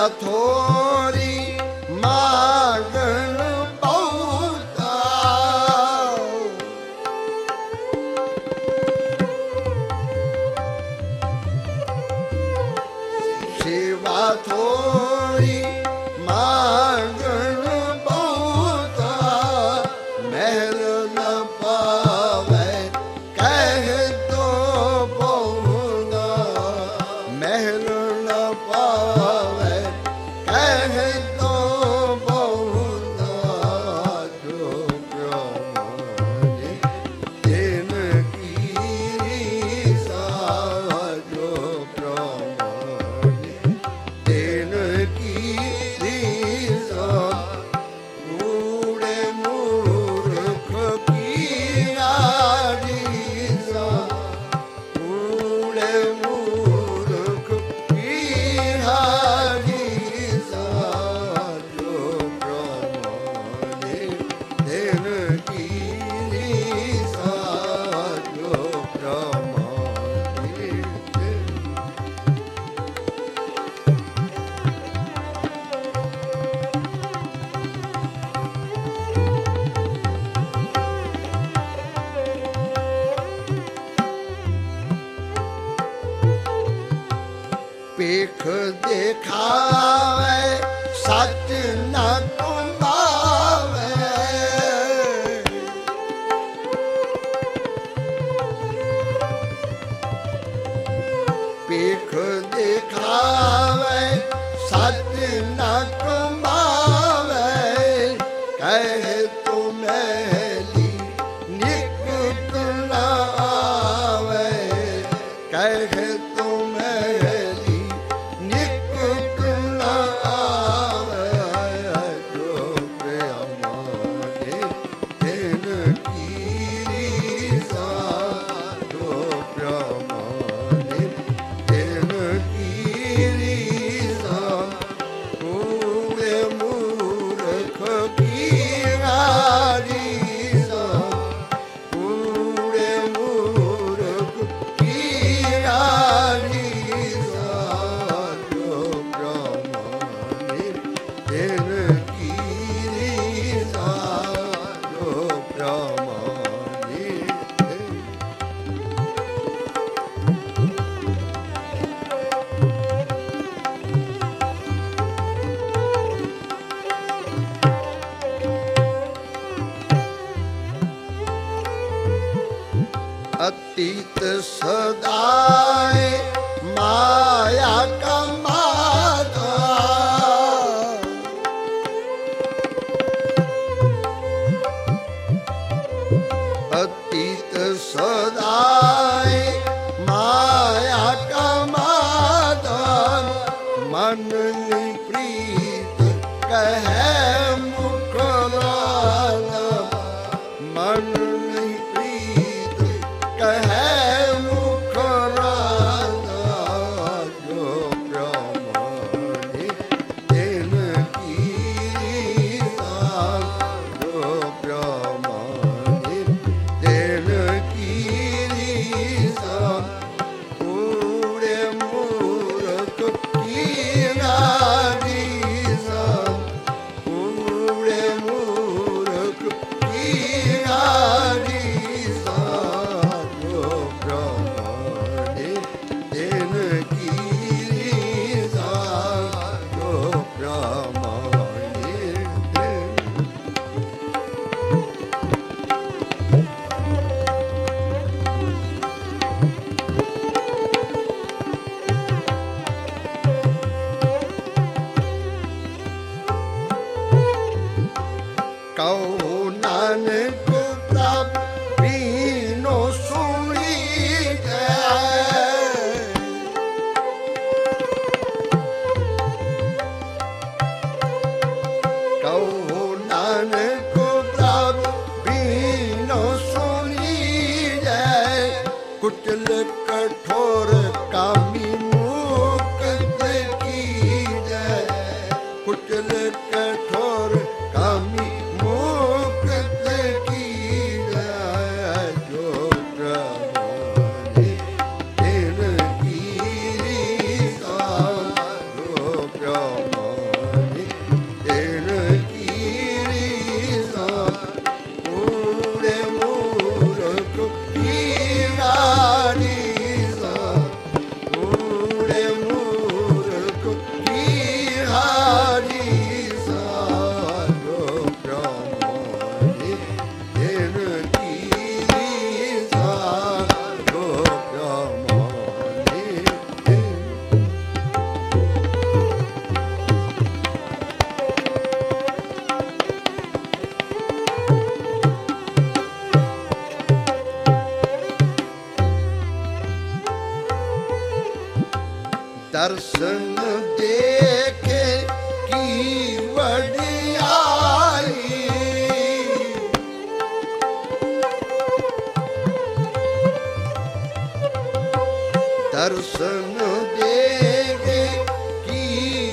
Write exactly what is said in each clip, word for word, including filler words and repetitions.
ਥੋਰੀ ਮਾਗਣ ਬਹੁਤਾ, ਸੇਵਾ ਥੋਰੀ ਮਾਗਣ ਬਹੁਤਾ, ਮਹਿਲ ਨ ਪਾਵੈ ਕਹਿ ਤੋ ਬਹੁਤਾ, ਮਹਿਲ ਨ ਪਾਵੈ ਕਹਿ ਤੋ ਬਹੁਤਾ, ਜੋ ਪ੍ਰਮਾਣੇ ਤਿਨ ਕੀ ਰੀਸਾ, ਜੋ ਪ੍ਰਮਾਣੇ ਤਿਨ ਕੀ ਰੀਸਾ, ਕੂੜੇ ਮੂਰਖ ਕੀ ਰੀਸਾ, ਕੂੜੇ ਮੂਰਖ ਕੀ ਰੀਸਾ, ਜੋ ਪ੍ਰਮਾਣੇ ਤਿਨ ਕੀ ਰੀਸਾ, ਜੋ ਪ੍ਰਮਾਣੇ ਤਿਨ। ਭੇਖ ਦਿਖਾਵੇ ਸੱਚ ਨ ਕਮਾਵੇ, ਭੇਖ ਦਿਖਾਵੇ ਸੱਚ ਨ ਕਮਾਵੇ, ਕਹਿ ਤੂੰ ਮੈਲੀ ਨਿਕਟ ਨ ਆਵੇ, ਕਹਿ ਤੂੰ ਮੈਲੀ ਨਿਕਟ ਨ ਆਵੇ, ਜੋ ਪ੍ਰਮਾਣੇ ਤਿਨ ਕੀ ਰੀਸਾ, ਜੋ ਪ੍ਰਮਾਣੇ ਤਿਨ ਕੀ ਰੀਸਾ, ਕੂੜੇ ਮੂਰਖ ਕੀ ਰੀਸਾ, ਕੂੜੇ ਮੂਰਖ ਕੀ ਰੀਸਾ, ਜੋ ਪ੍ਰਮਾਣੇ ਤਿਨ ਕੀ ਰੀਸਾ, ਜੋ ਪ੍ਰਮਾਣੇ ਤਿਨ। ਅਤੀਤ ਸਦਾਏ ਮਾਇਆ ਕਮਾਤਾ, ਅਤੀਤ ਸਦਾਏ ਮਾਇਆ ਕਮਾਤਾ, ਮਨ ਨੀ ਪ੍ਰੀਤ ਕਹਿ ਮੁਖ ਲਾਲਾ, ਮਨ ਨੀ ਪ੍ਰੀਤ ਕਹਿ ਮੁਖ ਲਾਲਾ, ਜੋ ਪ੍ਰਮਾਣੇ ਤਿਨ ਕੀ ਰੀਸਾ, ਜੋ ਪ੍ਰਮਾਣੇ ਤਿਨ ਕੀ ਰੀਸਾ, ਕੂੜੇ ਮੂਰਖ ਕੀ ਰੀਸਾ, ਕੂੜੇ ਮੂਰਖ ਕੀ ਰੀਸਾ, ਜੋ ਪ੍ਰਮਾਣੇ ਤਿਨ ਕੀ ਰੀਸਾ, ਜੋ ਪ੍ਰਮਾਣੇ ਤਿਨ। ਕਉ ਨਾਨਕ ਪ੍ਰਭ ਬੀਨੋ ਸੁਣੀ ਜੈ, ਕਉ ਨਾਨਕ ਪ੍ਰਭ ਬੀਨੋ ਸੁਣੀ ਜੈ, ਕੁਚਲ ਕਠੋਰ ਕਾਮੀ ਮੁਕਤ ਕੀ ਜੈ, ਕੁਚਲ ਕਠੋਰ ਕਾਮੀ ਮੁਕਤ ਕੀ ਜੈ, ਜੋ ਪ੍ਰਮਾਣੇ ਤਿਨ ਕੀ ਰੀਸਾ, ਜੋ ਪ੍ਰਮਾਣੇ दर्शन देखे की वडियाई, दर्शन देखे की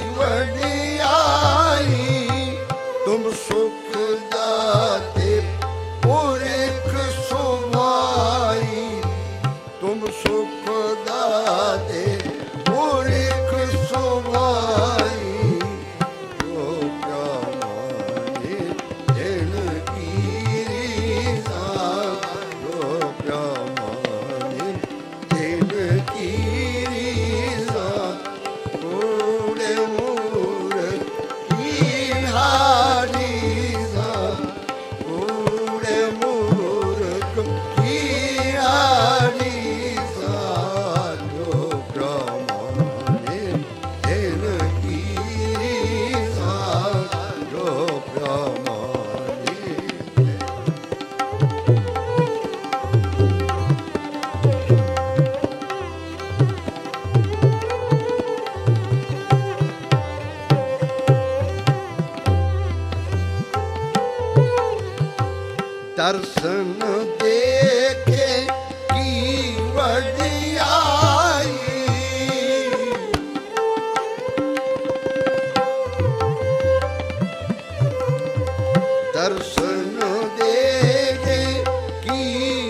वडियाई, तुम सुख दाते पुरख सुमाई, तुम सुख दाते पुरख सुमाई, जो प्यामाने दिन की रीसा, जो प्यामाने दिन की रीसा, कूड़े मूरख की हारीसा, कूड़े मूरख की हारीसा, जो प्यामाने दिन की रीसा, जो प्यामाने दर्शन देखे की वडियाई, दर्शन देखे की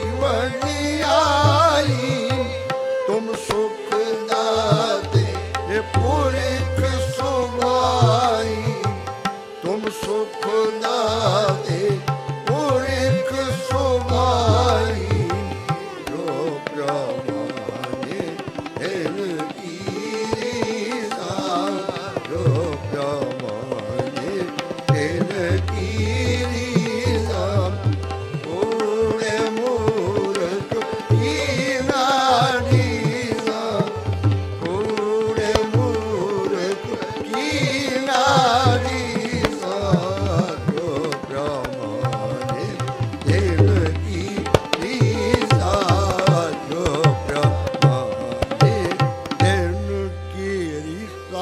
वडियाई, तुम सुख दाते पुरख सुमाई, तुम सुख दाते पुरख सुमाई, जो प्यामाने दिन की रीसा, जो प्यामाने दिन की रीसा, कूड़े मूरख की नारीसा, कूड़े मूरख की नारीसा, जो प्यामाने दिन की रीसा, जो प्यामाने दिन की रीसा,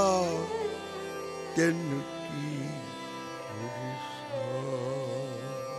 दिन की रीसा।